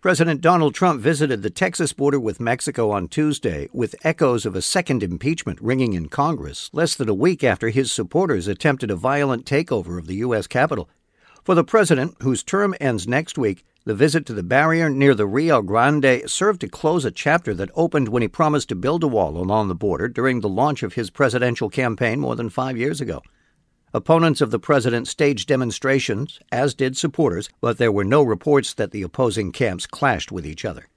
President Donald Trump visited the Texas border with Mexico on Tuesday, with echoes of a second impeachment ringing in Congress, less than a week after his supporters attempted a violent takeover of the U.S. Capitol. For the president, whose term ends next week, the visit to the barrier near the Rio Grande served to close a chapter that opened when he promised to build a wall along the border during the launch of his presidential campaign more than 5 years ago. Opponents of the president staged demonstrations, as did supporters, but there were no reports that the opposing camps clashed with each other.